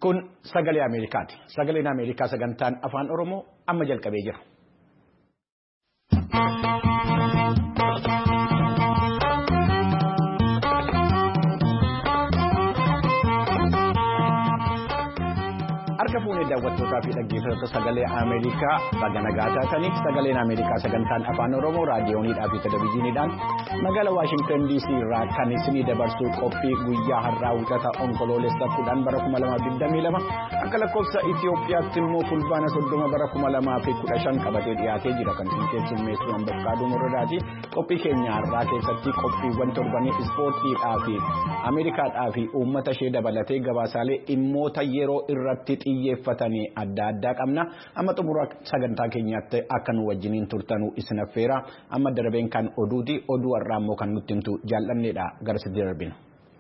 Kun sagalee Ameerikaati. Sagaleen Ameerikaa sagantaan afaan Oromoo amma jalqabee jira. Harka fuunee daawwattootaa fi dhaggeeffattoota sagalee Ameerikaa baga nagaa taatanii sagaleen Ameerikaa sagantaan afaan Oromoo raadiyooniidhaa fi televezyiiniidhaan magaalaa Waashingtan DC irraa kan isinii dabarsuu qophii guyyaa har'aa wixata onkoloolessa 10 bara 2022 akka lakkoofsa Itiyoophiyaatti immoo fulbaana 30 bara 2015 qabatee dhiyaatee jira kan isin keessummeessu Ambafkaaduu Muradaati. Qophii keenya har'aa keessatti qophiiwwan torbanii ispoortiidhaa fi Ameerikaadhaa fi uummata ishee dabalatee gabaasaalee dhimmoota yeroo irratti xiyyeeffatanii adda addaa qabna. Amma xumura sagantaa keenyaatti akka nu wajjiniin turtanuu isin affeera. Amma darbeen kan oduuti. Oduu har'aa immoo kan nutti himtu jaallanneedha. Garasitti darbina.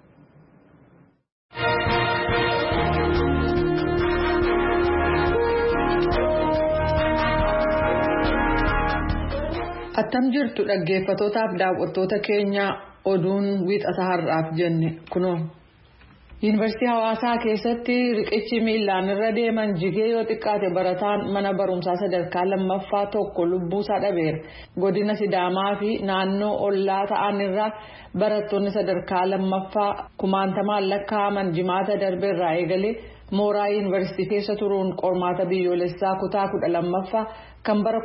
Attam jirtu dhaggeeffattootaaf daawwattoota keenya oduun wiixata har'aaf jenne kunoo. Yuunivarsiitii Hawaasaa keessatti riqichi miilaan irra deeman jigee yoo xiqqaate barataan mana barumsaa sadarkaa lammaffaa tokko lubbuusaa dhabeera. Godina Sidaamaa fi naannoo ollaa ta'an irraa barattoonni sadarkaa lammaffaa kumaantamaan lakkaa'aman jimaata darbe irraa eegalee mooraa yuunivarsiitii keessa turuun qormaata biyyoolessaa kutaa 12ffaa kan bara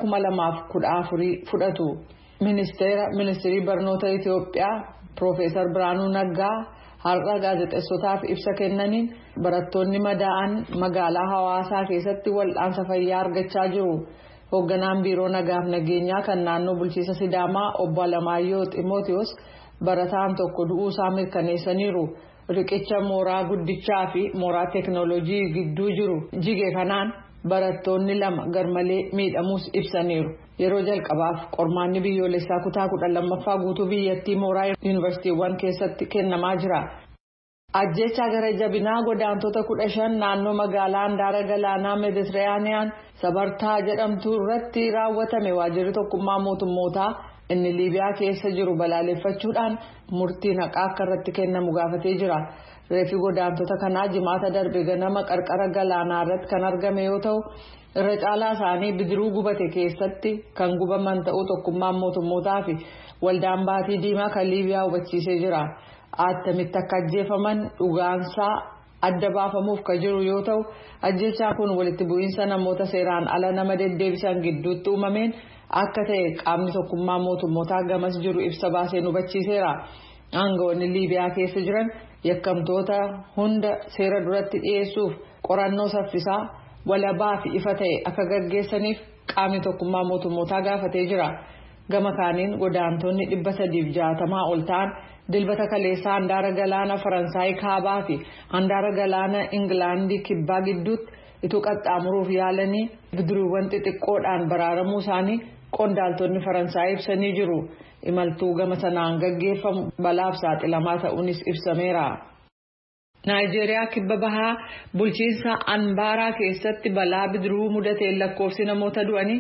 2014 fudhatu. Ministeerri barnoota Itiyoophiyaa Piroofeesar Biraanuu Naggaa har'a gaazexeessotaaf ibsa kennaniin barattoonni madaa'an magaalaa Hawaasaa keessatti wal'aansa fayyaa argachaa jiru. Hoogganaan biiroo nagaaf nageenyaa kan naannoo bulchiinsa Sidaamaa obbo Alamaayyoo Ximootiyoos barataan tokko du'uusaa mirkaneessaniiru. Riqicha mooraa guddichaa fi mooraa teekinooloojii gidduu jiru jige kanaan barattoonni 2 garmalee miidhamuus ibsaniiru. Yeroo jalqabaaf qormaanni biyyoolessaa kutaa 12ffaa guutuu biyyattii mooraa yuunivarsiitiiwwan keessatti kennamaa jira. Ajjeechaa gara jabinaa godaantota 15 naannoo magaalaa handaara galaanaa Meeditiraaniyaan Sabartaa jedhamtu irratti raawwatame waajjirri tokkummaa mootummootaa inni Liibiyaa keessa jiru balaaleffachuudhaan murtiin haqaa akka irratti kennamu gaafatee jira. Reeffi godaantota kanaa jimaata darbe ganama qarqara galaanaa irratti kan argame yoo ta'u irra caalaa isaanii bidiruu gubate keessatti kan gubaman ta'uu tokkummaan mootummootaa fi waldaan baatii diimaa kan Liibiyaa hubachiisee jira. Attamitti akka ajjeefaman dhugaansaa adda baafamuuf kan jiru yoo ta'u ajjeechaan kun walitti bu'iinsa namoota seeraan ala nama deddeebisan gidduutti uumameen akka ta'e qaamni tokkummaa mootummootaa gamas jiru ibsa baasee hubachiiseera. Aangawoonni Liibiyaa keessa jiran yakkamtoota hunda seera duratti dhiyeessuuf qorannoo saffisaa walabaa fi ifa ta'e akka gaggeessaniif qaamni tokkummaa mootummootaa gaafatee jira. Gama kaaniin godaantonni 360 ol ta'an dilbata kaleessaa handaara galaana Faransaay kaabaa fi handaara galaana Ingilaandii kibbaa gidduutti ituu qaxxaamuruuf yaalanii bidiruuwwan xixiqqoodhaan baraaramuu isaanii qondaaltonni Faransaay ibsanii jiru. Imaltuu gama sanaan gaggeeffamu balaaf saaxilamaa ta'uunis ibsameera. Naayijeeriyaa kibba bahaa bulchiinsa Anbaaraa keessatti balaa bidiruu mudateen lakkoofsi namoota du'anii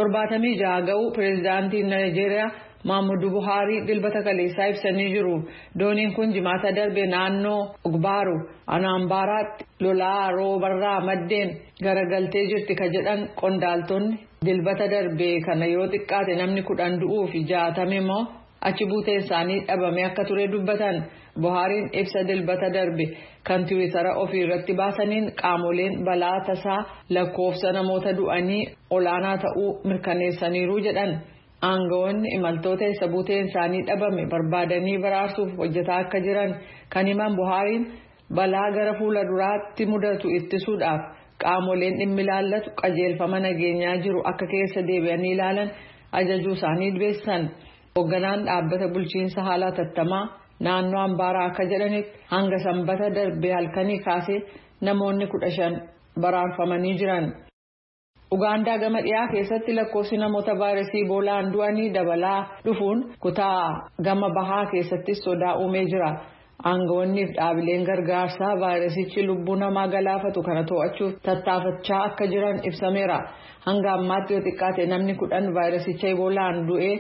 76 ga'u pireezidaantiin Naayijeeriyaa Muhammadu Buhaarii dilbata kaleessaa ibsanii jiru. Dooniin kun jimaata darbe naannoo Ogbaaru Anambaaraatti lolaa roobarraa maddeen garagaltee jirti ka jedhan qondaaltonni dilbata darbe kana yoo xiqqaate namni 10 du'uu fi 60 immoo achi buuteen isaanii dhabame akka ture dubbatan. Buhaariin ibsa dilbata darbe kan tiwiitara ofii irratti baasaniin qaamoleen balaa tasaa lakkoofsa namoota du'anii olaanaa ta'uu mirkaneessaniiru jedhan. Aangawoonni imaltoota isa buuteen isaanii dhabame barbaadanii baraarsuuf hojjetaa akka jiran kan himan Buhaariin balaa gara fuula duraatti mudatu ittisuudhaaf qaamoleen dhimmi ilaallatu qajeelfama nageenyaa jiru akka keessa deebi'anii ilaalan ajajuu isaanii beessan. Hoogganaan dhaabbata bulchiinsa haala tattamaa naannoo Ambaaraa akka jedhanitti hanga sanbata darbe halkanii kaasee namoonni 15 baraarfamanii jiran. Ugaandaa gama dhiyaa keessatti lakkoofsi namoota vaayirasii Iboolaan du'anii dabalaa dhufuun kutaa gama bahaa keessatti sodaa uumee jira. Aangawoonni fi dhaabileen gargaarsaa vaayirasichi lubbuu namaa galaafatu kana to'achuuf tattaafachaa akka jiran ibsameera. Hanga ammaatti yoo xiqqaate namni 10 vaayirasicha Iboolaan du'ee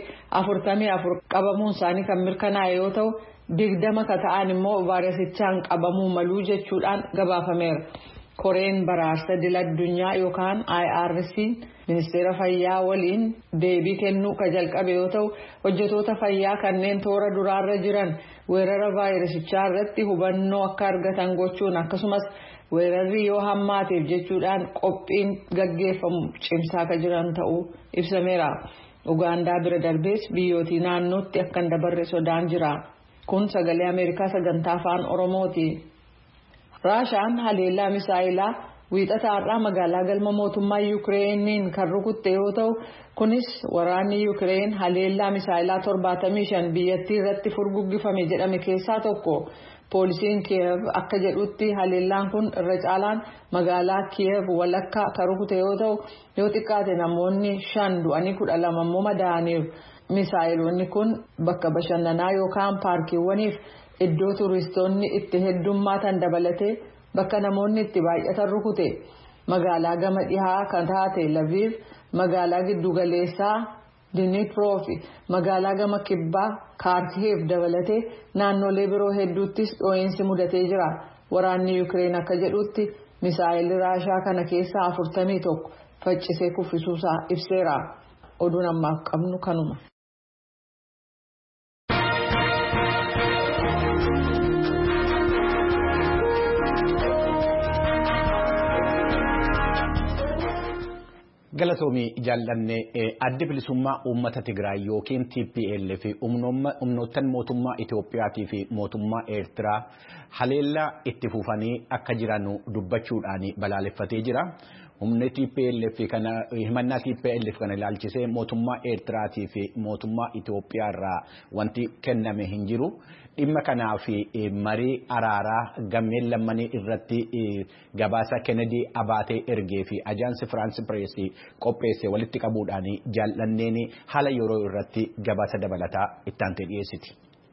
44 qabamuun isaanii kan mirkanaa'e yoo ta'u 20 ka ta'an immoo vaayirasichaan qabamuu maluu jechuudhaan gabaafameera. koreen baraarsa idil addunyaa yookaan IRC ministeera fayyaa waliin deebii kennuu ka jalqabe yoo ta'u hojjetoota fayyaa kanneen toora duraarra jiran weerara vaayirasichaa irratti hubannoo akka argatan gochuun akkasumas weerarri yoo hammaateef jechuudhaan qophiin gaggeeffamu cimsaa ka jiran ta'uu ibsameera. Ugaandaa bira darbees biyyootii naannootti akka hin dabarre sodaan jira. Kun sagalee Ameerikaa sagantaa afaan Oromooti. Raashaan haleellaa misaayilaa wiixata har'aa magaalaa galma mootummaa Yukireeniin kan rukutte yoo ta'u kunis waraanni Yukireen haleellaa misaayilaa 75 biyyattii irratti furguggifame jedhame keessaa tokko. Poolisiin Kiyev akka jedhutti haleellaan kun irra caalaan magaalaa Kiyev walakkaa kan rukute yoo ta'u yoo xiqqaate namoonni 5 du'anii 12 immoo madaa'aniiru. Misaayiloonni kun bakka bashannanaa yookaan paarkiiwwaniif iddoo turistoonni itti heddummaatan dabalatee bakka namoonni itti baay'atan rukute. Magaalaa gama dhihaa kan taate Lviv, magaalaa giddugaleessaa Dnipro fi magaalaa gama kibbaa Kharkiv dabalatee naannolee biroo hedduuttis dhoo'insi mudatee jira. Waraanni Yukireen akka jedhutti misaayilii Raashaa kana keessaa 41 faccisee kuffisuusaa ibseera. Oduun ammaaf qabnu kanuma. Galatoomii jaalladhee adda bilisummaa uummata Tigraay yookiin TPLF fi humnoottan mootummaa Itoophiyaatii fi mootummaa Eertiraa haleellaa itti fufanii akka jiran dubbachuudhaan balaaleffatee jira. Humni TPLF kana himannaa TPLF kana ilaalchisee mootummaa Eertiraatii fi mootummaa Itoophiyaa irraa wanti kenname hin jiru. Dhimma kanaaf marii araaraa gammeen lammanii irratti gabaasa Kennedy Abaatee ergee fi ajaansi France Press qopheesse walitti qabuudhaan jaallanneen haala yeroo irratti gabaasa dabalataa itti aantee dhiyeessiti.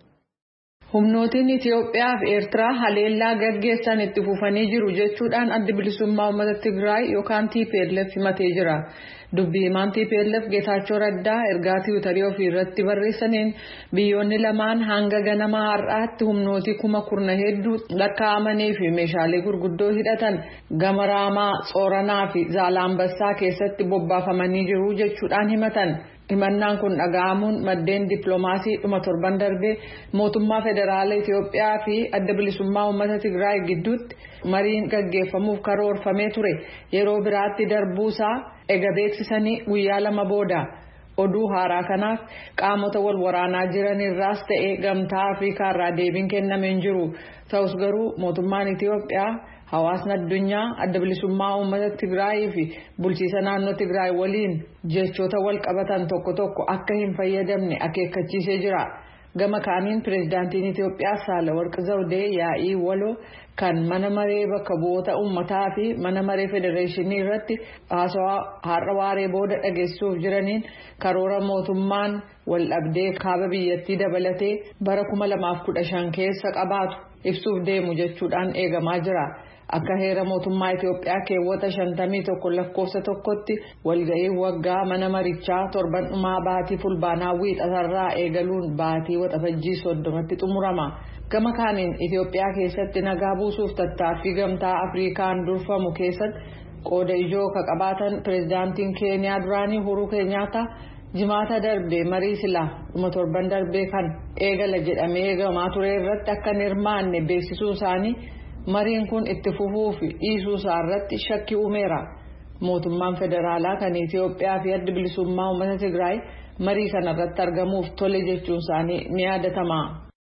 Humnootiin Itoophiyaa fi Eertiraa haleellaa gaggeessan itti fufanii jiru jechuudhaan adda bilisummaa uummata Tigraay yookaan TPLF himatee jira. Dubbii himaan TPLF Geetaachoo Raddaa ergaa tiwiitarii ofii irratti barreessaniin biyyoonni lamaan hanga ganama har'aatti humnootii 10,000 hedduu lakkaa'amanii fi meeshaalee gurguddoo hidhatan gama Raamaa, Tsoranaa fi Zaalaambassaa keessatti bobbaafamanii jiru jechuudhaan himatan. Himannaan kun dhaga'amuun maddeen dippiloomaasii dhuma torban darbee mootummaa federaalaa Itoophiyaa fi adda bilisummaa uummata Tigraay gidduutti mariin gaggeeffamuuf karoorfamee ture yeroo biraatti darbuusaa ega beeksisanii guyyaa 2 booda. Oduu haaraa kanaaf qaamota wal waraanaa jiran irraas ta'ee gamtaa Afrikaa irraa deebiin kennamee hin jiru. Ta'us garuu mootummaan Itoophiyaa hawaasni addunyaa adda bilisummaa uummata Tigraay fi bulchiisa naannoo Tigraay waliin jechoota wal qabatan tokko akka hin fayyadamne akeekkachiisee jira. Gama kaaniin pireezidaantiin Itoophiyaa Saahilawarq Zawudee yaa'ii waloo kan mana maree bakka bu'oota uummataa fi mana maree federeeshinii irratti haasawaa har'a waaree booda dhageessuuf jiraniin karoora mootummaan wal dhabdee kaaba biyyattii dabalatee bara 2015 keessa qabaatu ibsuuf deemu jechuudhaan eegamaa jira. Akka heera mootummaa Itoophiyaa keewwata 51 lakkoofsa tokkotti walga'ii waggaa mana marichaa torban dhumaa baatii fulbaanaa wiixatarraa eegaluun baatii waxabajjii 30tti xumurama. Gama kaaniin Itoophiyaa keessatti nagaa buusuuf tattaaffii gamtaa Afrikaan durfamu keessatti qooda ijoo ka qabaatan pireezidaantiin Keeniyaa duraanii Uhuru Kenyaattaa jimaata darbee marii silaa dhuma torban darbee kan eegala jedhamee eegamaa ture irratti akka hin hirmaanne beeksisuu isaanii mariin kun itti fufuu fi dhiisuu isaa irratti shakkii uumeera. Mootummaan federaalaa kan Itoophiyaa fi adda bilisummaa uummata Tigraay marii kana irratti argamuuf tole jechuun isaanii ni yaadatama.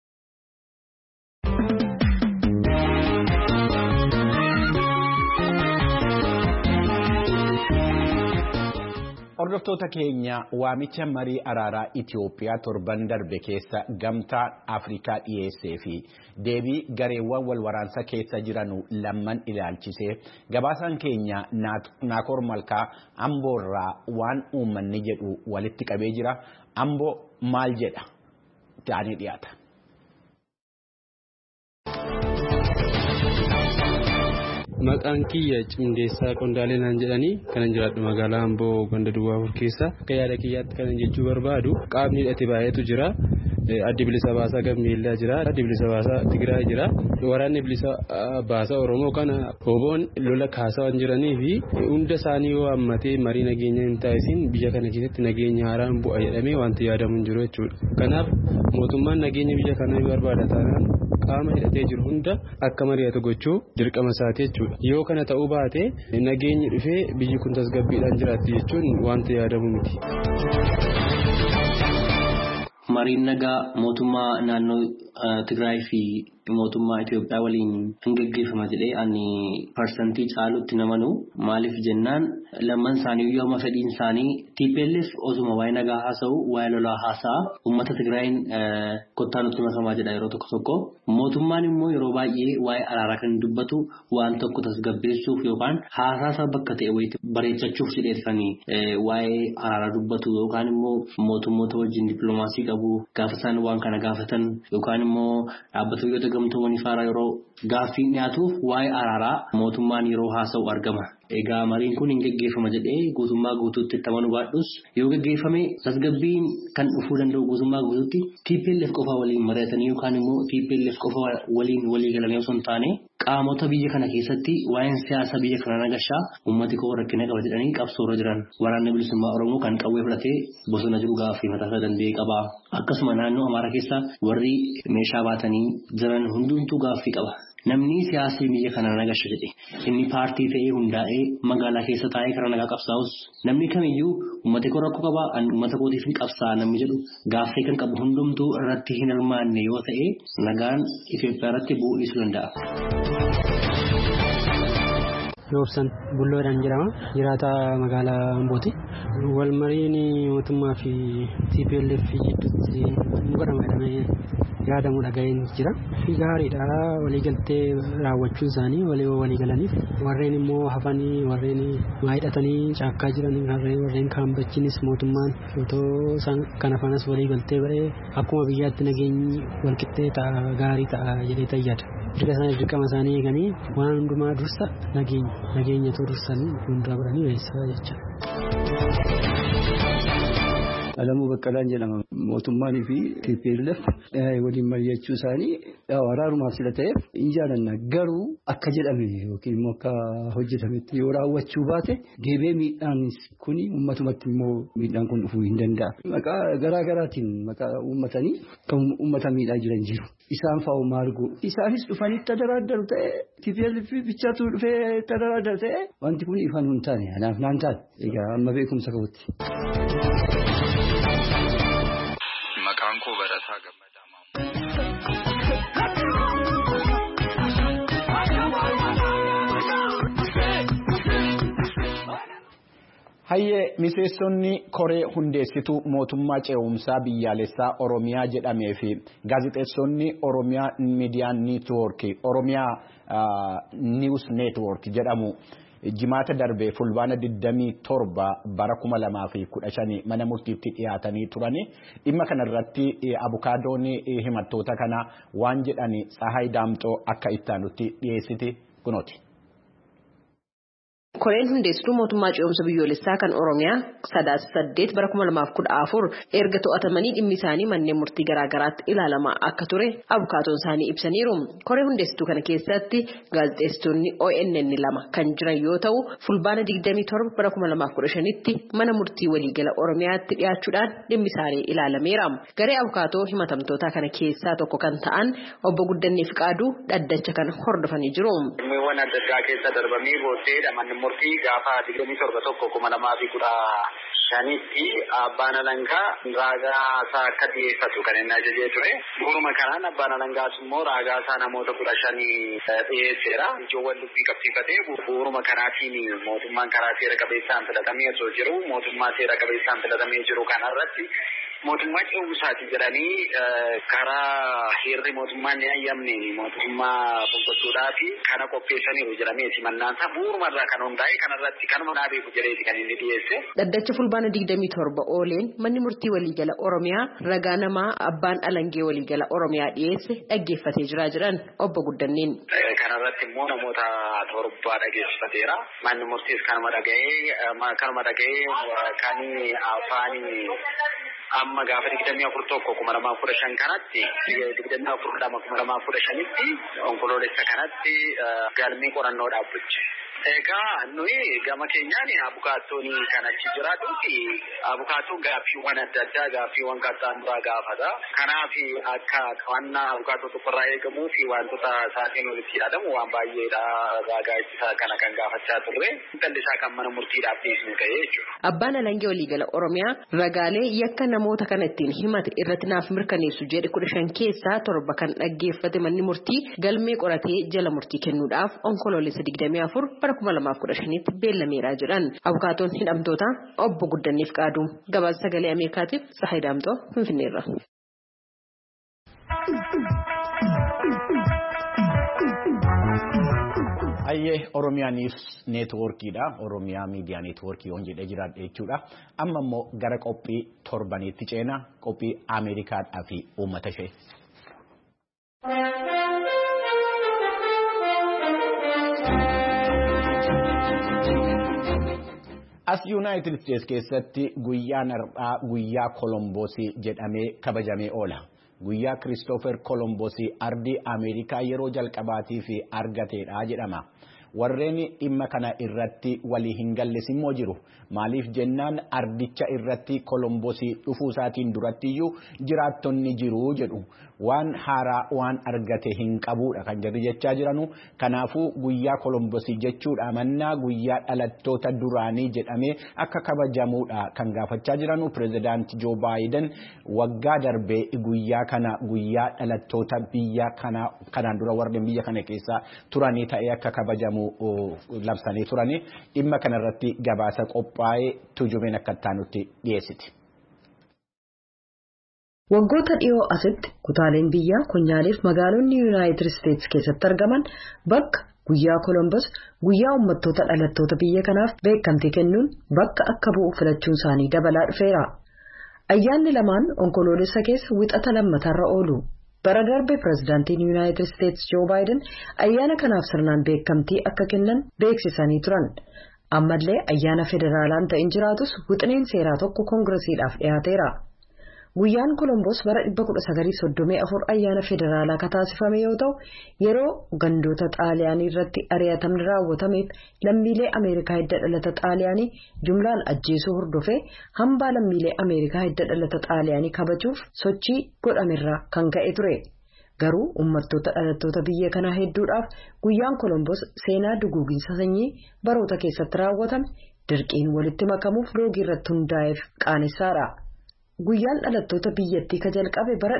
Hordoftoota keenya waamicha marii araaraa Itoophiyaa torban darbe keessa gamtaa Afrikaa dhiyeessee fi deebii gareewwan wal waraansa keessa jiran lamman ilaalchisee gabaasaan keenya Naakoor Malkaa Amboorraa waan uummanni jedhu walitti qabee jira. Amboo maal jedha ta'anii dhiyaata. Maqaan kiyya Cimdeessaa Qondaalee naan jedhanii kanan jiraadhu magaalaa Amboo Ganda Duwwaafur keessa. Akka yaada kiyyaatti kanan jechuu barbaadu qaamni hidhate baay'eetu jira. addi bilisa baasaa Gambeellaa jira, addi bilisa baasaa Tigraay jira. Waraanni bilisa baasaa Oromoo kana oboon lola kaasaa waan jiranii fi hunda isaanii yoo hammatee marii nageenya hin taasisin biyya kana keessatti nageenya haaraan bu'a jedhamee wanti yaadamu hin jiru jechuudha. Kanaaf mootummaan nageenya biyya kanaa barbaada taanaan qaama hidhatee jiru hunda akka mari'atu gochuu dirqama isaati jechuudha. Yoo kana ta'uu baate nageenyi dhufee biyyi kun tasgabbiidhaan jiraatti jechuun wanti yaadamu miti. Mariin nagaa mootummaa naannoo Tigraay fi mootummaa Itoophiyaa waliin hin gaggeeffama jedhee ani parsantii caalutti namanu maaliif jennaan lamman isaanii yooma fedhiin isaanii TPLF osuma waa'ee nagaa haasa'u waa'ee lolaa haasa'a uummata Tigraayin kottaa nutti makamaa jedha yeroo tokko tokko mootummaan immoo yeroo baay'ee waa'ee araaraa kan dubbatu waan tokko tasgabbeessuuf yookaan haasaa bakka ta'e wayiitti bareechachuuf jedheeti kan waa'ee araaraa dubbatu yookaan immoo mootummoota wajjin dippiloomaasii qabu gaafa isaan waan kana gaafatan yookaan immoo dhaabbata biyyoota gamtoomanii faaraa yeroo gaaffii dhiyaatuuf waa'ee araaraa mootummaan yeroo haasa'u argama. Egaa mariin kun hin gaggeeffama jedhee guutummaa guutuutti itti amanuu baadhus yoo gaggeeffame tasgabbiin kan dhufuu danda'u guutummaa guutuutti TPLF qofa waliin mari'atanii yookaan immoo TPLF qofa waliin walii galanii osoo hin taane qaamota biyya kana keessatti waa'een siyaasa biyya kana nagashaa uummati koo rakkina qaba jedhanii qabsoorra jiran waraanni bilisummaa Oromoo kan qawwee fudhatee bosona jiru gaaffii mataa isaa danda'ee qaba. Akkasuma naannoo Amaaraa keessa warri meeshaa baatanii jiran hundumtuu gaaffii qaba. Namni siyaasii biyya kana nagasha jedhe inni paartii ta'ee hundaa'ee magaalaa keessa taa'ee karaa nagaa qabsaa'us namni kamiyyuu uummata koo rakkoo qaba uummata kootiif hin qabsaa'a namni jedhu gaaffii kan qabu hundumtuu irratti hin hirmaanne yoo ta'e nagaan Itoophiyaa irratti bu'uu dhiisuu danda'a. Yoobsan Bulloodhaan jedhama. Jiraata magaalaa Ambooti. Wal mariin mootummaa fi TPLF gidduutti godhama jedhamee yaadamu dhaga'een jira. Fi gaariidha waliigaltee raawwachuun isaanii waliigalaniif warreen immoo hafanii warreen hidhatanii caakkaa jiran warreen kaambachiinis mootummaan otoo isaan kana fanas waliigaltee ba'ee akkuma biyyaatti nageenyi walqixxee ta'a gaarii ta'a jedhee tayyada. Dirqama isaanii eeganii waan hundumaa dursa nageenya dursanii fuuldura godhanii beeksisaa jecha. Alamuu Baqqalaan jedhama. Mootummaanii fi TPLF waliin mari'achuu isaanii waraarumaaf sila ta'eef hin jaalanna garuu akka jedhame yookiin immoo akka hojjetametti yoo raawwachuu baate deebee miidhaan kun uummatumatti immoo miidhaan kun dhufuu hin danda'a. Maqaa garaa garaatiin maqaa uummatanii kan uummata miidhaa jiran jiru. Isaan fa'oo maal godhu? Isaanis dhufanii tadaraaddaru ta'e TPLF bichaatu dhufee tadaraaddaru ta'e wanti kun ifaan hin taane anaaf naan taane egaa amma beekumsa qabutti. Maqaan koo Barataa Gammadaa. Hayyee miseessonni koree hundeessituu mootummaa ce'umsaa biyyaalessaa Oromiyaa jedhamee fi gaazexeessonni Oromiyaa Miidiyaa Niitwoorkii Oromiyaa Niwus Neetwoork jedhamu jimaata darbee fulbaana 27 bara 2015 mana murtiitti dhiyaatanii turani. Dhimma kanarratti abukaadoon himattoota kana waan jedhani Tsahaay Daamxoo akka ittaanutti dhiyeessiti kunooti. Koreen hundeessituu mootummaa ce'umsa biyyoolessaa kan Oromiyaa 8 bara 2014 erga to'atamanii dhimmi isaanii manneen murtii garaagaraatti ilaalamaa akka ture abukaatoon isaanii ibsaniiru. Koree hundeessituu kana keessatti gaazexeessitoonni ONN 2 kan jiran yoo ta'u fulbaana 27 bara 2015tti mana murtii waliigala Oromiyaatti dhiyaachuudhaan dhimmi isaanii ilaalameera. Garee abukaatoo himatamtoota kana keessaa tokko kan ta'an obbo Guddannee Fiqaaduu dhaddacha kana hordofanii jiru. Murtii gaafa 27/2015 abbaan alangaa raagaa isaa akka dhiyeeffatu kan inni ajajee ture. Bu'uuruma kanaan abbaan alangaas immoo raagaa isaa namoota 15 dhiyeesseera. Ijoowwan dubbii qabsiifatee bu'uuruma kanaatiin mootummaan karaa seera qabeessaan filatamee osoo jiru mootummaa seera qabeessaan filatamee jiru kanarratti mootummaa ce'umsaati jedhanii karaa heerri mootummaan ni ayyamne mootummaa fonqolchuudhaa fi kana qopheessaniiru jedhameeti mannaansa bu'uurumarraa kan hundaa'e kanarratti kanuma dhaabeeku jedheeti kan inni dhiyeesse. Dhaddacha fulbaana 27 ooleen manni murtii waliigala Oromiyaa ragaa namaa abbaan alangee waliigala Oromiyaa dhiyeesse dhaggeeffatee jiran obbo Guddanneen. Kanarratti immoo namoota 7 dhaggeeffateera. Manni murtiis kanuma dhaga'ee kan afaan amma gaafa 24/1/2015 kanatti 24/2/2015tti onkoloolessa kanatti galmee qorannoo dhaabbache. Egaa nuyi gama keenyaan abukaattoon kan achi jiraatu fi abukaattoon gaaffiiwwan adda addaa gaaffiiwwan qaxxaamuraa gaafata. Kanaaf akka qo'annaa abukaattoo tokkorraa eegamuu fi wantoota isaatiin walitti hidhatamu waan baay'eedha. Ragaa ittisaa kana kan gaafachaa turre tallisaa kan mana murtiidhaaf dhiyeessinu ta'ee jechuudha. Abbaan Alangaa waliigala Oromiyaa ragaalee yakka namoota kana ittiin himate irratti naaf mirkaneessu jedhe 15 keessaa 7 kan dhaggeeffate manni murtii galmee qoratee jala murtii kennuudhaaf onkoloolessa 24 2015tti beellameeraa jedhan abukaatoon hidhamtoota obbo Guddanneef Qaaduu gabaasa sagalee Ameerikaatiif Tsahaay Daamtoo Finfinneerra. Ayyee Oromiyaa News Neetwoorkiidha. Oromiyaa Miidiyaa Neetwoorkii waan jedhee jiraadha jechuudha. Amma immoo gara qophii torbaniitti ceena qophii Ameerikaadhaa fi uummata ishee. As Yuunaayitid Isteetsi keessatti guyyaan har'aa guyyaa Kolomboosii jedhamee kabajamee oola. Guyyaa Kiristoofer Kolomboosii ardii Ameerikaa yeroo jalqabaatii fi argateedha jedhama. Warreen dhimma kana irratti walii hin galles immoo jiru. Maaliif jennaan ardicha irratti Kolomboosii dhufuu isaatiin durattiyyuu jiraattonni jiru jedhu. Waan haaraa waan argate hin qabuudha kan jirri jechaa jiranu. Kanaafuu guyyaa Kolomboosii jechuudha mannaa guyyaa dhalattoota duraanii jedhamee akka kabajamuudha kan gaafachaa jiranu. Pireezidaantii Joo Baayiden waggaa darbee guyyaa kana guyyaa dhalattoota biyya kanaan dura warreen biyya kana keessa turanii ta'ee akka kabajamu labsanii turanii dhimma kanarratti gabaasa qophaa'ee tujumeen akka taanutti dhiyeessiti. Waggoota dhiyoo asitti kutaaleen biyyaa kunyaaleef magaalonni Yuunaayitid Isteetsi keessatti argaman bakka guyyaa Kolomboos guyyaa uummattoota dhalattoota biyya kanaaf beekamtii kennuun bakka akka bu'u filachuun isaanii dabalaa dhufeera. Ayyaanni lamaan onkoloolessa keessa wixata lammatarra oolu. Bara darbe pireezidaantiin Yuunaayitid Isteetsi Joo Baayiden ayyaana kanaaf sirnaan beekamtii akka kennan beeksisanii turan. Ammallee ayyaana federaalaan ta'in jiraatus wixineen seeraa tokko koongiresiidhaaf dhiyaateera. Guyyaan Kolomboos bara 1934 ayyaana federaalaa kataasifame yoo ta'u yeroo gandoota xaaliyaanii irratti ari'atamni raawwatameef lammiilee Ameerikaa hidda dhalata xaaliyaanii jumlaan ajjeesuu hordofee hambaa lammiilee Ameerikaa hidda dhalata xaaliyaanii kabajuuf sochii godhamerraa kan ka'e ture. Garuu uummattoota dhalattoota biyya kanaa hedduudhaaf guyyaan Kolomboos seenaa duguuginsa sanyii baroota keessatti raawwatame dirqiin walitti makamuuf loogii irratti hundaa'eef qaanessaadha. Guyyaan dhalattoota biyyattii ka jalqabe bara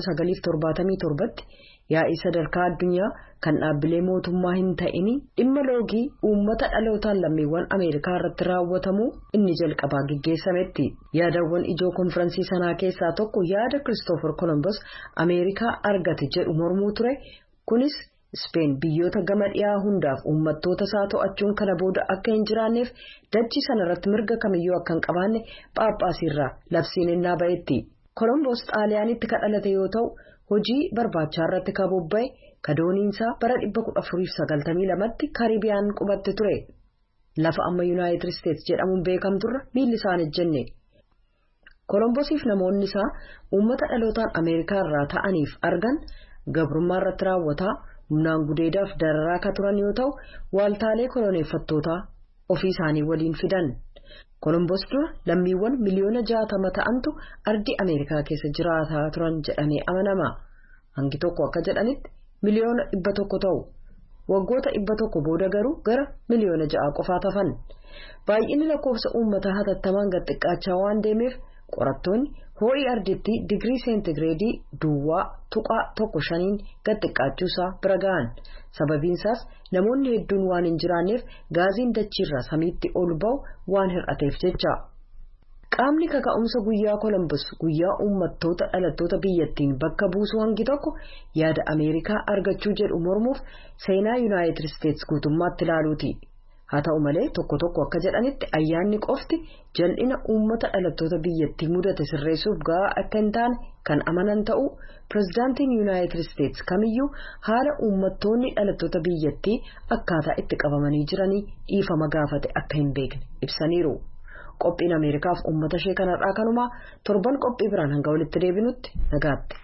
1977tti yaa'ii sadarkaa addunyaa kan dhaabbilee mootummaa hin ta'in dhimma loogii uummata dhalootaan lammiiwwan Ameerikaa irratti raawwatamu inni jalqabaa gaggeessametti. Yaadawwan ijoo konfiraansii sanaa keessaa tokko yaada Kiristoofer Kolomboos Ameerikaa argate jedhu mormuu ture. Kunis Speen biyyoota gama dhiyaa hundaaf uummattoota isaa to'achuun kana booda akka hin jiraanneef dachii sanarratti mirga kamiyyuu akka hin qabaanne Phaaphaasiirraa labsiin innaa ba'etti. Kolomboos xaaliyaanitti ka dhalate yoo ta'u hojii barbaachaa irratti ka bobba'e kadooniinsaa bara 1492tti Kaaribiyaan qubatte ture. Lafa amma Yuunaayitid Isteetsi jedhamuun beekamturra miilli isaan ejjenne. Kolomboosiif namoonni isaa uummata dhalootaan Ameerikaa irraa ta'aniif argan gabrummaa irratti raawwataa humnaan gudeedaaf dararaa ka turan yoo ta'u waaltaalee koloneeffattootaa ofii isaanii waliin fidan. Kolomboos dura lammiiwwan miliyoona 60 ta'antu ardii Ameerikaa keessa jiraataa turan jedhamee amanama. Hangi tokko akka jedhanitti miliyoona 100 ta'u. Waggoota 100 booda garuu gara miliyoona 6 qofaa hafan. Baay'inni lakkoofsa uummataa hatattamaan gad xiqqaachaa waan deemeef qorattoonni ho'i ardiitti digirii seentigireedii duwwaa tuqaa 1.5 gad xiqqaachuusaa bira ga'an. Sababiinsaas namoonni hedduun waan hin jiraanneef gaaziin dachiirraa samiitti ol ba'u waan hir'ateef jecha. Qaamni kaka'umsa guyyaa Kolomboos guyyaa uummattoota dhalattoota biyyattiin bakka buusuu hangi tokko yaada Ameerikaa argachuu jedhu mormuuf seenaa Yuunaayitid Isteetsi guutummaatti ilaaluuti. Haa ta'u malee tokko tokko akka jedhanitti ayyaanni qofti jal'ina uummata dhalattoota biyyattii mudate sirreessuuf gahaa akka hin taane kan amanan ta'uu pireezidaantiin Yuunaayitid Isteetsi kamiyyuu haala uummattoonni dhalattoota biyyattii akkaataa itti qabamanii jiranii dhiifama gaafate akka hin beekne ibsaniiru. qophiin Ameerikaaf uummata ishee kanarraa kanumaa torban qophii biraan hanga walitti deebinutti nagaatti.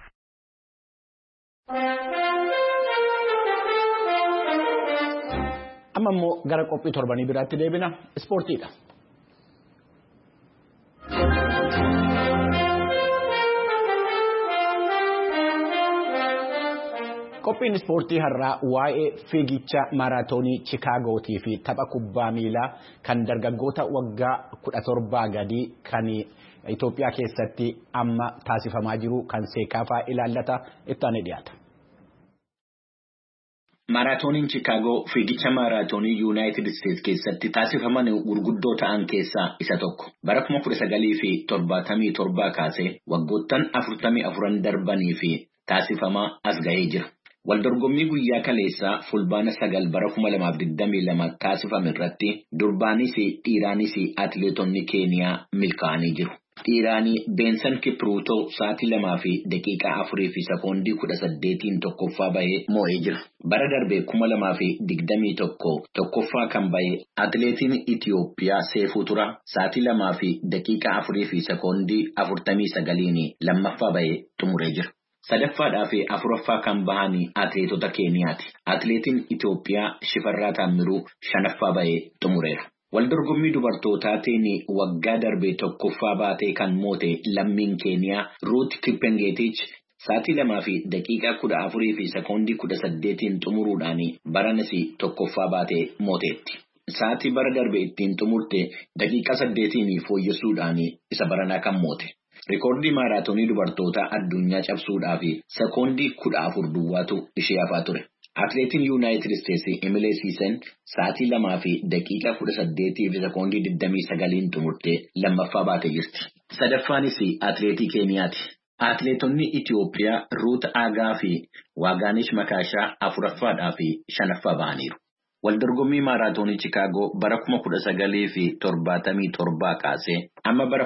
Amma immoo gara qophii torbanii biraatti deebina ispoortiidha. Qophiin ispoortii har'aa waa'ee fiigicha maaraatoonii Chicaagootii fi tapha kubbaa miilaa kan dargaggoota waggaa 17 gadii kan Itoophiyaa keessatti amma taasifamaa jiru kan seekaafaa ilaallata itti aanee dhiyaata. Maaraatooniin Chicaagoo fiigicha maaraatoonii Yuunaayitid Isteetsi keessatti taasifaman gurguddoo ta'an keessaa isa tokko. Bara 1977 kaasee waggoottan 44 darbanii fi taasifamaa as ga'ee jira. Waldorgommii guyyaa kaleessaa fulbaana 9 bara 2022 taasifame irratti durbaanis dhiiraanis atileetonni Keeniyaa milkaa'anii jiru. Dhiiraanii Beensan Kipruutoo sa'aatii 2 fi daqiiqaa 4 fi sekoondii 18 tokkoffaa bahee moo'ee jira. Bara darbee 2021 tokkoffaa kan bahee atileetiin Itiyoophiyaa Seefuu Tura sa'aatii 2 fi daqiiqaa 4 fi sekoondii 49 lammaffaa bahee xumuree jira. Sadaffaadhaa fi afuraffaa kan bahanii atileetota Keeniyaati. Atileetiin Itiyoophiyaa Shifarraa Taammiruu shanaffaa bahee xumureera. Waldorgommii dubartootaatiin waggaa darbee tokkoffaa baatee kan moote lammiin Keeniyaa Ruut Kippengeetich sa'aatii 2 fi daqiiqaa 14 fi sekoondii 18 xumuruudhaan baranas tokkoffaa baatee mooteetti. Sa'aatii bara darbee ittiin xumurte daqiiqaa 8 fooyyessuudhaan isa baranaa kan moote. Rikoordii maaraatoonii dubartootaa addunyaa cabsuudhaaf sekoondii 14 duwwaatu ishee hafaa ture. Atileetiin Yuunaayitid Isteetsi Emilee Siisen sa'aatii 2 fi daqiiqaa 18 fi sekoondii 29 xumurtee lammaffaa baatee jirti. Sadaffaanis atileetii Keeniyaati. Atileetonni Itiyoophiyaa Ruut Aagaa fi Waagaanish Makaashaa afuraffaadhaa fi shanaffaa bahaniiru. Waldorgommii maaraatoonii Chicaagoo bara 1977 kaasee amma bara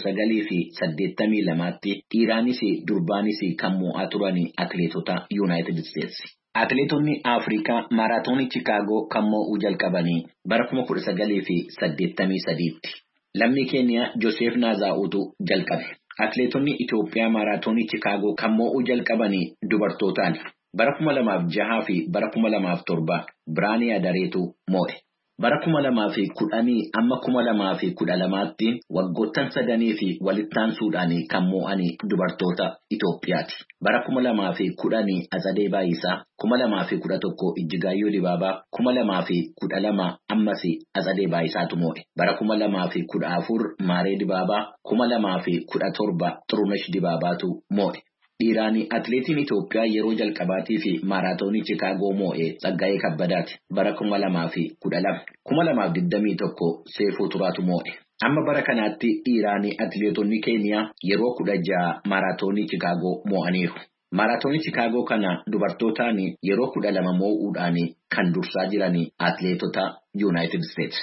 1982tti dhiiraanis durbaanis kan moo'aa turan atileetota Yuunaayitid Isteetsi. Atileetonni Afrikaa maaraatoonii Chicaagoo kan moo'uu jalqabanii bara 1983tti. Lammii Keeniyaa Joosef Naazaa'uutu jalqabe. Atileetonni Itoophiyaa maaraatoonii Chicaagoo kan moo'uu jalqabanii dubartootaani. Bara 2006 fi bara 2007 Biraanii Adareetu moo'e. Bara 2010 amma 2012tti waggoottan sadanii fi walittaansuudhaan kan moo'anii dubartoota Itoophiyaati. Bara 2010 Azadee Baayisaa, 2011 Ijjigaayyoo Dibaabaa, 2012 ammas Azadee Baayisaatu moo'e. Bara 2014 Maaree Dibaabaa, 2017 Xurunesh Dibaabaatu moo'e. Dhiiraanii atileetiin Itoophiyaa yeroo jalqabaatii fi maaraatoonii Chicaagoo moo'e Tsaggaayee Kabbadaati. Bara 2012 2021 Seefuu Turaatu moo'e. Amma bara kanaatti dhiiraanii atileetonni Keeniyaa yeroo 16 maaraatoonii Chicaagoo moo'aniiru. Maaraatoonii Chicaagoo kana dubartootaan yeroo 12 moo'uudhaan kan dursaa jiran atileetota Yuunaayitid Isteetsi.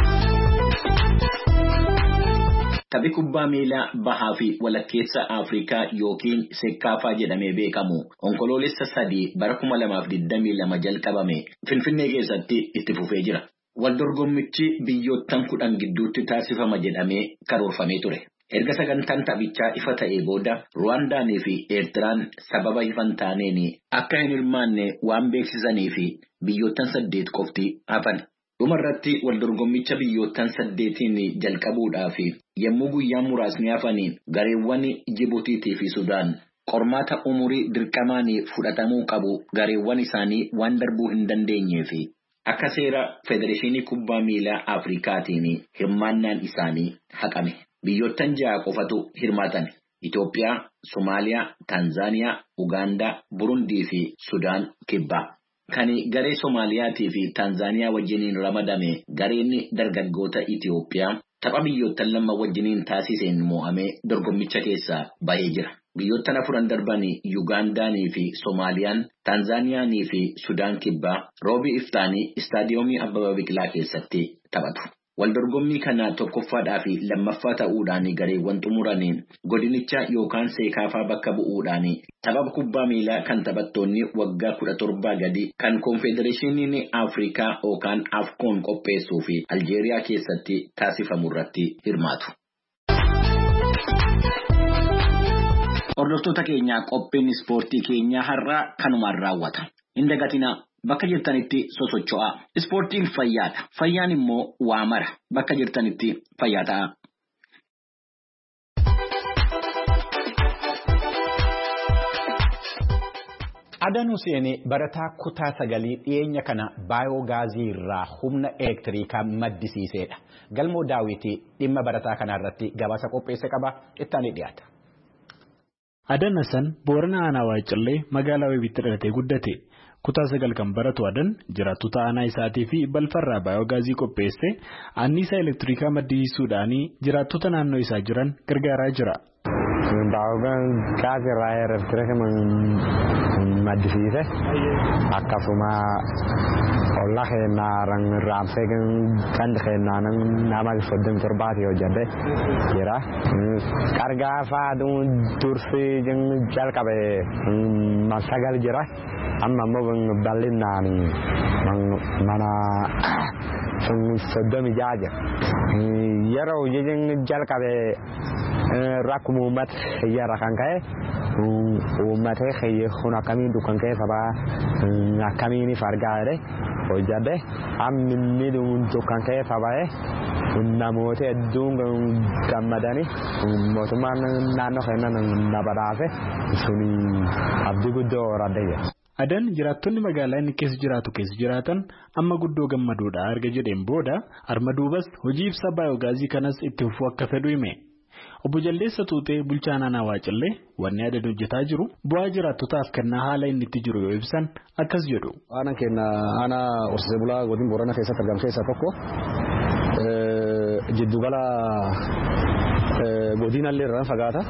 Taphi kubbaa miilaa bahaa fi walakkeessa Afrikaa yookiin Seekaafaa jedhamee beekamu onkoloolessa 3 bara 2022 jalqabame Finfinnee keessatti itti fufee jira. Waldorgommichi biyyoottan 10 gidduutti taasifama jedhamee karoorfamee ture. Erga sagantaan taphichaa ifa ta'ee booda Ruwaandaanii fi Eertiraan sababa ifa hin taaneen akka hin hirmaanne waan beeksisanii fi biyyoottan 8 qofti hafan. Dhumarratti waldorgommicha biyyoottan 8 jalqabuudhaaf yommuu guyyaa muraasni hafanii gareewwan Jibuutiitii fi Sudaan qormaata umurii dirqamaan fudhatamuu qabu gareewwan isaanii waan darbuu hin dandeenyee fi akka seera Federeeshinii Kubbaa Miilaa Afrikaatiin hirmaannaan isaanii haqame. Biyyoottan 6 qofatu hirmaatan. Itoophiyaa, Somaaliyaa, Taanzaaniyaa, Ugaandaa, Burundii fi Sudaan Kibbaa. Kan garee Soomaaliyaatii fi Taanzaaniyaa wajjiniin ramadame gareen dargaggoota Itoophiyaa tapha biyyoottan lama wajjiniin taasiseen moo'amee dorgommicha keessaa bahee jira. Biyyoottan 4 darbanii Ugaandaanii fi Soomaaliyaan, Taanzaaniyaanii fi Sudaan Kibbaa roobii iftaanii istaadiyoomii Abbabaa Biqilaa keessatti taphatu. Waldorgommii kana tokkoffaadhaa fi lammaffaa ta'uudhaan gareewwan xumuraniin godinicha yookaan seekaafaa bakka bu'uudhaan tapha kubbaa miilaa kan taphattoonni waggaa 17 gadi kan Koonfedereeshiniin Afrikaa yookaan Afkoon qopheessuu fi Aljeeriyaa keessatti taasifamu irratti hirmaatu. Hordoftoota keenyaa qophiin ispoortii keenyaa har'aa kanumaan raawwata. Hin dagatinaa. Bakka jirtanitti sosocho'aa. Ispoortiin fayyaadha. Fayyaan immoo waa mara. Bakka jirtanitti fayyaa ta'a. Adan Hussein barataa kutaa 9 dhiyeenya kana baayoogaazii irraa humna elektiriikaa maddisiisedha. Galmoo Daawwitii dhimma barataa kanarratti gabaasa qopheesse qaba. Ittaanii dhiyaata. Adan Hassan Boorana Aanaa Waacallee magaalaa Weebitti dhalatee guddate. Kutaa 9 kan baratu Adan jiraattota aanaa isaatii fi balfarraa baayoogaazii qopheesse anniisaa elektiriikaa maddisiisuudhaan jiraattota naannoo isaa jiran gargaaraa jira. Baayoogaazii irraa elektiriika maddisiise akkasuma olla keenyaa raamsee kan keenyaa nama 37 hojjate jira. Gargaarsa dursii jalqabe sagal jira. Amma immoo bal'inaan mana 30 jaaja. Yeroo hojiin jalqabe rakkoo uummata xiyyaara kan ka'e uummata xiyyeeffachuun akkamiin dukkan keessa ba'a akkamiin fargaa'ee hojjate hammi dukkan keessa ba'e namoota hedduun gammadanii mootummaan naannoo keenyan na badhaase suni abdii guddoo horadee. Adan jiraattonni magaalaa inni keessa jiraatu keessa jiraatan amma guddoo gammadoodha erga jedheen booda arma duubas hojii ibsaa baayoogaazii kanas itti fufuu akka fedhu hime. Obbo Jaldeessa Tuutee bulchaa Aanaa Waacallee wanni Adan hojjetaa jiru bu'aa jiraattotaaf kennaa haala inni itti jiru yoo ibsan akkas jedhu. Aanaan keenya aanaa horsiisee bulaa godina Booranaa keessatti argamu keessaa tokko jiddugala godinallee irraan fagaata.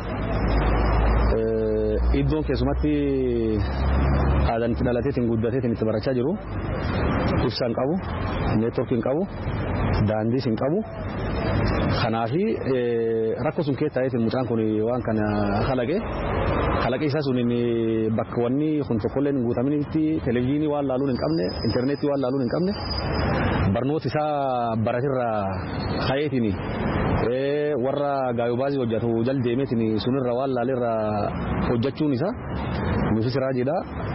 Iddoon keessumatti aadan itti dhalateetiin guddateetiin itti barachaa jiru ibsaan qabu, neetworkiin qabu, daandiis hin qabu. Kanaafi rakkoo sun keessa ta'eetiin mucaan kun waan kana kalaqee isaa sun bakka wanni kun tokkollee hin guutaminitti televezyiinii waan laaluun hin qabne, intarneetii waan laaluun hin qabne barnoota isaa baratirraa ka'eetiin warra baayoogaazii hojjetu jal deemeetiin sunirra waan laalirra hojjechuun isaa nuufis raajiidha.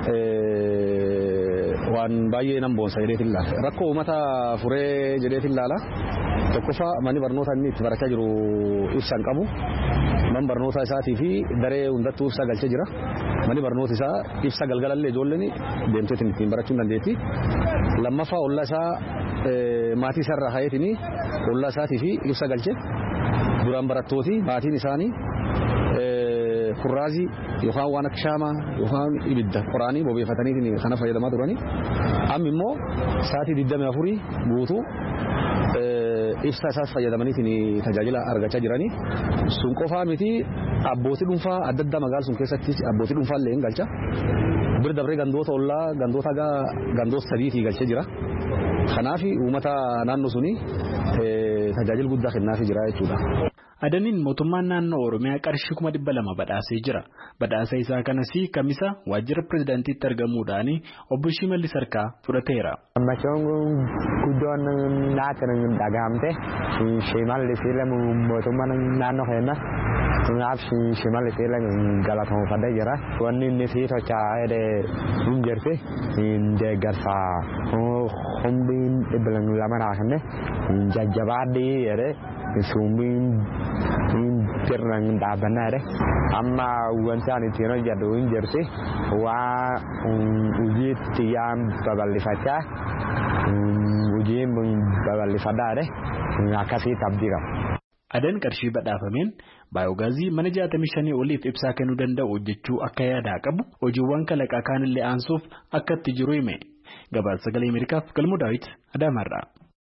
Waan baay'ee nan boonsa jedheetiin laala. Rakkoo uummata furee jedheetiin laala. Tokkoffaa manni barnoota inni itti barachaa jiru ibsaan qabu. Man barnoota isaatii fi daree hundattuu ibsaa galchee jira. Manni barnoota isaa ibsa galgalallee ijoolleen deemteetiin ittiin barachuu dandeetti. Lammaffaa ollaa isaa maatii isaarraa ka'eetiin ollaa isaatii fi ibsa galchee duraan barattooti maatiin isaanii kurraazii yookaan waan akka shaamaa yookaan ibidda qoraanii bobeeffatanii kana fayyadamaa turanii amma immoo sa'aatii 24 guutuu ibsa isaas fayyadamaniitiin tajaajila argachaa jiranii sun qofaa miti abbootii dhuunfaa adda addaa magaalaa sun keessatti abbootii dhuunfaa illee hin galcha bir dabree gandoota ollaa gandoota sadiitii galchee jira. Kanaaf uummata naannoo suni tajaajila guddaa kennaafii jira jechuudha. Adaniin mootummaan naannoo Oromiyaa qarshii 200,000 badhaasee jira. Badhaasa isaa kanas kamisa waajjira pirezidaantiitti argamuudhaan obbo Shimallis Harkaa fudhateera. Ammachoon guddoon naatti dhagahamte Shimallis mootummaan naannoo keenya naaf Shimallis galatoomfadhee jira. Wanni inni fi tochaa hin jirti deeggarsa humbiin dhibbilan lama naafne jajjabaadhii jedhee sumbiin birnan dhaabbannaadhe amma wanti ani ittiin hojjedhu hin jirti waan hojii xiyyaan babal'ifachaa hojiin babal'ifadhaadhe akkasitti abdii qaba. Adan qarshii badhaafameen baayoogaazii mana 65 oliif ibsaa kennuu danda'u hojjechuu akka yaadaa qabu hojiiwwan kalaqaa kaanillee aansuuf akka itti jiru hime. Gabaasa Sagalee Ameerikaaf Galmoo Daawit Adaamaarraa.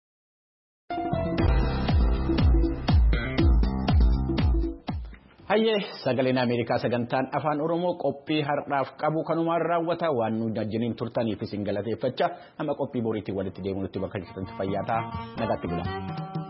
Hayyee Sagaleen Ameerikaa sagantaan afaan Oromoo qophii har'aaf qabu kanumaan raawwata waan nu wajjiniin turtaniif isin galateeffachaa amma qophii boriitiin walitti deemuutti bakka jirtanitti fayyaa ta'aa nagaatti bulaa.